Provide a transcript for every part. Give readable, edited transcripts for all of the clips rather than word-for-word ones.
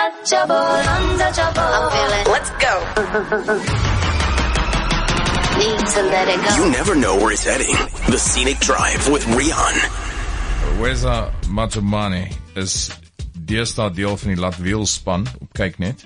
untouchable, untouchable. I'm feeling. Let's go. Need to let it go. You never know where it's heading. The Scenic Drive with Rian. Weza Matumane is deesdae deel van die Latwielspan op Kyknet.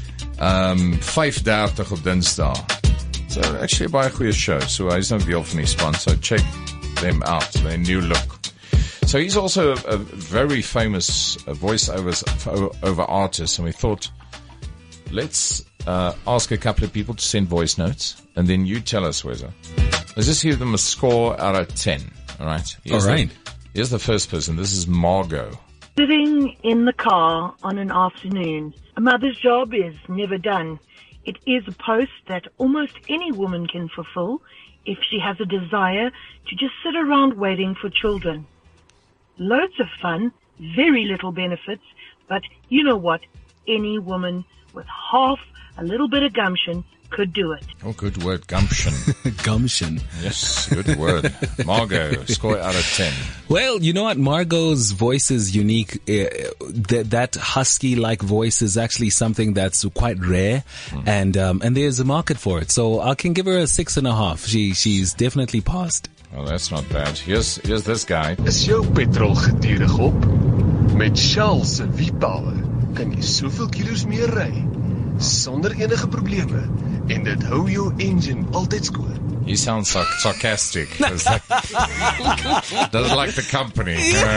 5:30 op Dinsdae. So actually a baie goeie show. So hy's nou deel van die span. So check them out. Their new look. So he's also a very famous voice-over artist, and we thought, let's ask a couple of people to send voice notes, and then you tell us, Weza. Let's just give them a score out of 10. All right. Here's the first person. This is Margot. Sitting in the car on an afternoon. A mother's job is never done. It is a post that almost any woman can fulfill if she has a desire to just sit around waiting for children. Loads of fun, very little benefits, but you know what? Any woman with half a little bit of gumption could do it. Oh, good word, gumption. Gumption. Yes, good word. Margot, score out of 10. Well, you know what? Margot's voice is unique. That husky-like voice is actually something that's quite rare, and there's a market for it. So I can give her a 6.5. She's definitely passed. Well, that's not bad. Here's this guy. Is jou petrol gedurig op? Met Shell se V-Power kan jy soveel kilos meer ry sonder enige probleme en dit hou jou engine altyd skoon. He sounds sarcastic. Doesn't like the company.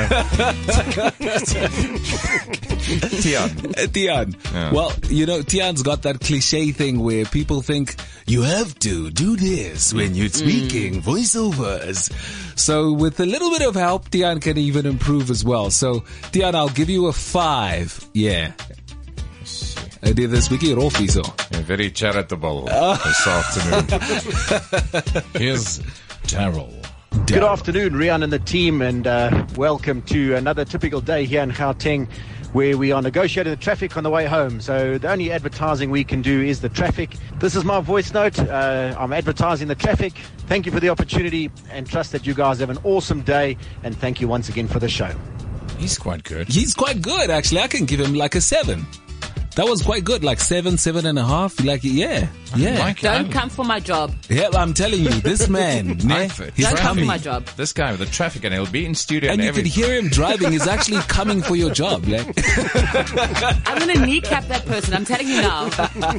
Tian. Yeah. Well, you know, Tian's got that cliche thing where people think you have to do this when you're speaking voiceovers. So with a little bit of help, Tian can even improve as well. So, Tian, I'll give you a 5. Yeah. I did this wiki roffie so. Yeah, very charitable this afternoon. Here's Daryl. Good afternoon, Rian and the team, and welcome to another typical day here in Gauteng, where we are negotiating the traffic on the way home. So the only advertising we can do is the traffic. This is my voice note. I'm advertising the traffic. Thank you for the opportunity, and trust that you guys have an awesome day, and thank you once again for the show. He's quite good. He's quite good, actually. I can give him like a 7. That was quite good, like 7.5. Like, yeah. Don't come for my job. Yeah, I'm telling you, this man, he's Don't come coming. for my job. This guy with the traffic, and he'll be in studio and you could hear him driving. He's actually coming for your job. Like. I'm going to kneecap that person. I'm telling you now.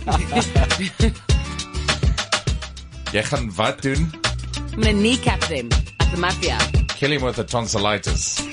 Jy gaan wat doen? I'm going to kneecap them at the mafia. Kill him with the tonsillitis.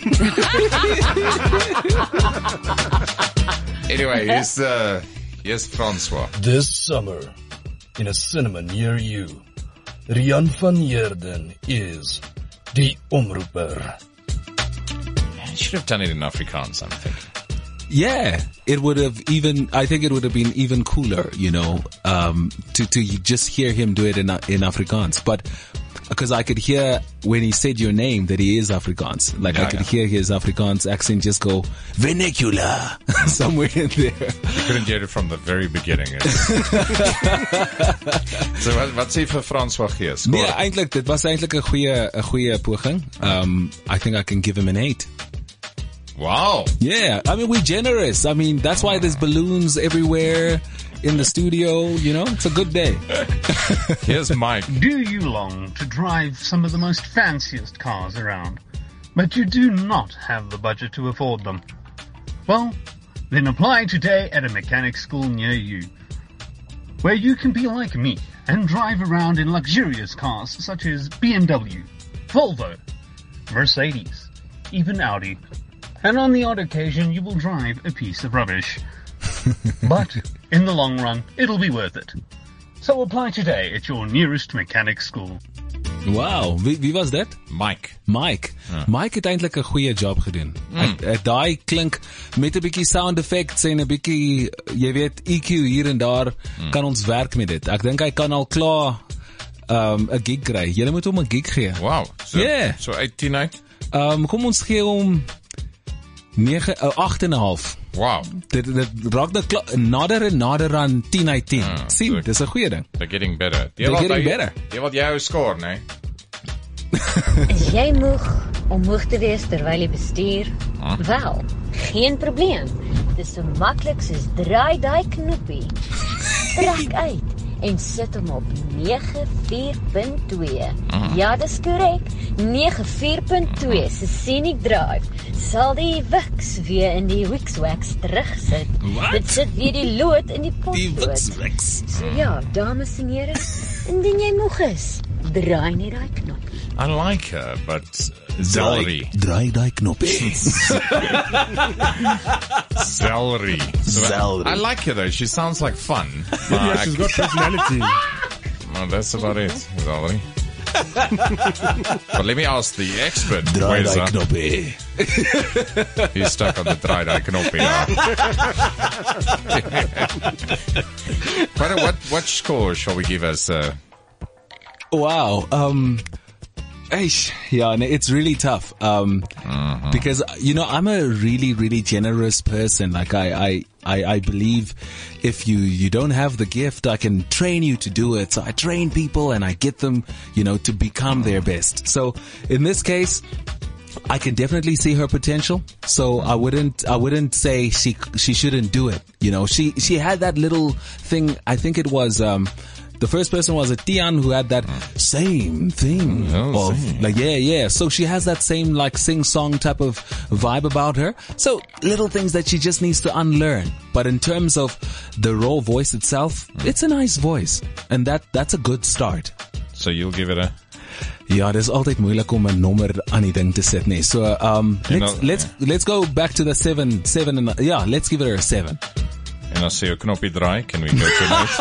Anyway, here's Francois. This summer, in a cinema near you, Rian van Heerden is die omroeper. You should have done it in Afrikaans, I'm thinking. Yeah, I think it would have been even cooler, you know, to just hear him do it in Afrikaans. But, because I could hear when he said your name that he is Afrikaans. Like I could hear his Afrikaans accent just go, vernacular, somewhere in there. You couldn't hear it from the very beginning. So wat sê vir Francois gee? Nee, eintlik, dit was eintlik 'n goeie poging. I think I can give him an 8. Wow. Yeah, I mean, we're generous. I mean, that's why there's balloons everywhere in the studio, you know? It's a good day. Here's Mike. Do you long to drive some of the most fanciest cars around, but you do not have the budget to afford them? Well, then apply today at a mechanic school near you, where you can be like me and drive around in luxurious cars such as BMW, Volvo, Mercedes, even Audi. And on the odd occasion, you will drive a piece of rubbish. But in the long run, it'll be worth it. So apply today at your nearest mechanic school. Wow, wie was dit? Mike. Ja. Mike het eintlik 'n goeie job gedoen. Daai klink met 'n bietjie sound effects en 'n bietjie, jy weet, EQ hier en daar, kan ons werk met dit. Ek dink hy kan al klaar 'n gig kry. Jy moet hom 'n gig gee. Wow. So 18 uit. Kom ons gee hom 8.5. Wow. Dit raak nader en nader aan 10 uit 10. Sien, dis 'n goeie ding. They're getting better. They're getting better. Jy wat jou score, nee? Is jy moeg om moeg te wees terwyl jy bestuur? Wel, geen probleem. Dis so maklik soos draai daai knoppie. Trek uit en sit hom op 94.2. Ja, dis korrek. 94.2 se Scenic Drive sal die Wix weer in die Wix-Wax terugsit. Dit sit weer die lood in die potlood. Die Wix-Wax. So ja, dames en here, indien jy moeg is, draai net daai knoppie. I like her, but Zellery. Draai daai knoppie. Zellery. Zellery. I like her though. She sounds like fun. Yeah, she's got personality. Well, that's about it, Zellery. But let me ask the expert. Draai Where's daai knoppie. He's stuck on the draai daai knoppie now. But what score shall we give us? Wow. Yeah, it's really tough. Because, you know, I'm a really, really generous person. Like I believe if you don't have the gift, I can train you to do it. So I train people and I get them, you know, to become their best. So in this case, I can definitely see her potential. So I wouldn't say she shouldn't do it. You know, she had that little thing. I think it was, the first person was a Tian who had that same thing yeah. So she has that same like sing-song type of vibe about her. So little things that she just needs to unlearn. But in terms of the raw voice itself, it's a nice voice. And that's a good start. So you'll give it a... Ja, dis altyd moeilik om 'n nommer aan die ding te sit, nee. So let's go back to the 7 and yeah, let's give it a 7. En as jy jou knoppie draai, can we go to next?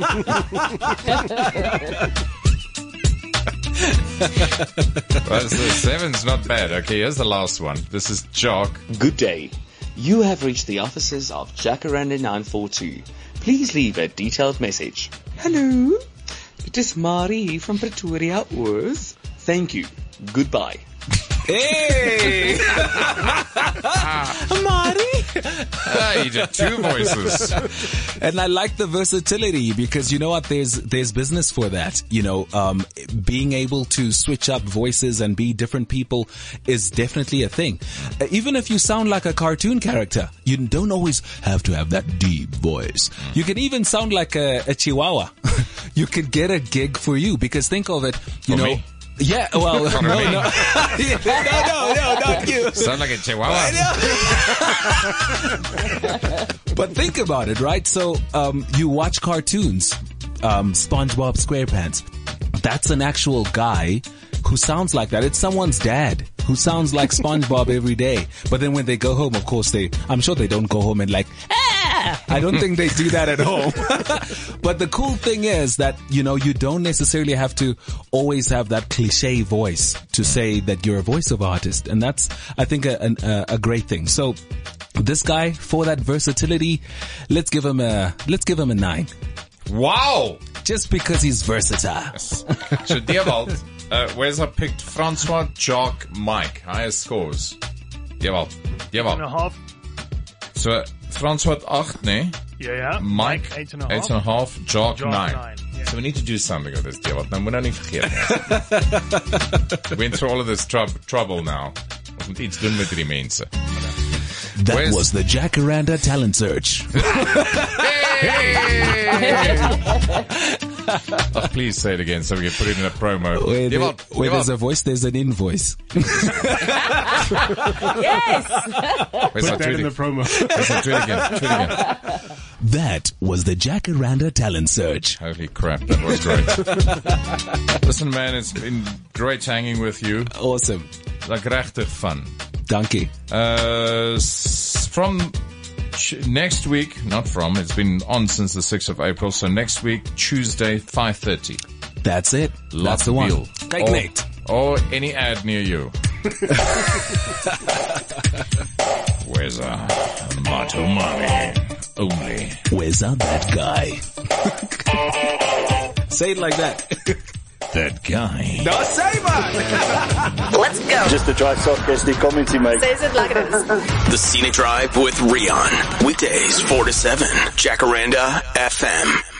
Well, so 7's not bad. Okay, here's the last one. This is Jock. Good day. You have reached the offices of Jacaranda 942. Please leave a detailed message. Hello. It is Mari from Pretoria, Oos. Thank you. Goodbye. Hey! Mari! You did two voices. And I like the versatility because you know what, there's business for that. You know, being able to switch up voices and be different people is definitely a thing. Even if you sound like a cartoon character, you don't always have to have that deep voice. You can even sound like a chihuahua. You could get a gig for you because think of it, you know. Me? Yeah, well, no, no, not you. Sound like a chihuahua. But think about it, right? So, you watch cartoons, SpongeBob SquarePants. That's an actual guy who sounds like that. It's someone's dad who sounds like SpongeBob every day. But then when they go home, of course I'm sure they don't go home and like, I don't think they do that at home. But the cool thing is that, you know, you don't necessarily have to always have that cliche voice to say that you're a voiceover artist. And that's, I think, a great thing. So this guy, for that versatility, let's give him a 9. Wow! Just because he's versatile. Yes. So, Dewald, where's I picked Francois, Jock, Mike? Highest scores. Dewald. 8.5. So, Francois 8, nee? Yeah. Mike 8.5. Jock 9. Yeah. So we need to do something with this, Dewald. Nou moet nou nie vergeet nie. Went through all of this trouble now. Ons moet iets doen met die mense. That was the Jacaranda talent search. Oh, please say it again so we can put it in a promo. Where there's a voice, there's an invoice. Yes! Put that in the promo. Do it again. That was the Jacaranda talent search. Holy crap, that was great. Listen, man, it's been great hanging with you. Awesome. Like regtig fun. Dankie. From next week, it's been on since the 6th of April, so next week, Tuesday, 5:30. That's it. That's the one. Kijk net. Or any ad near you. Where's Mato Mommy? Only. Where's that guy? Say it like that. That guy. No, say man. Let's go. Just a dry sock as the community, mate. Says it like it is. The Scenic Drive with Rian. Weekdays 4 to 7. Jacaranda FM.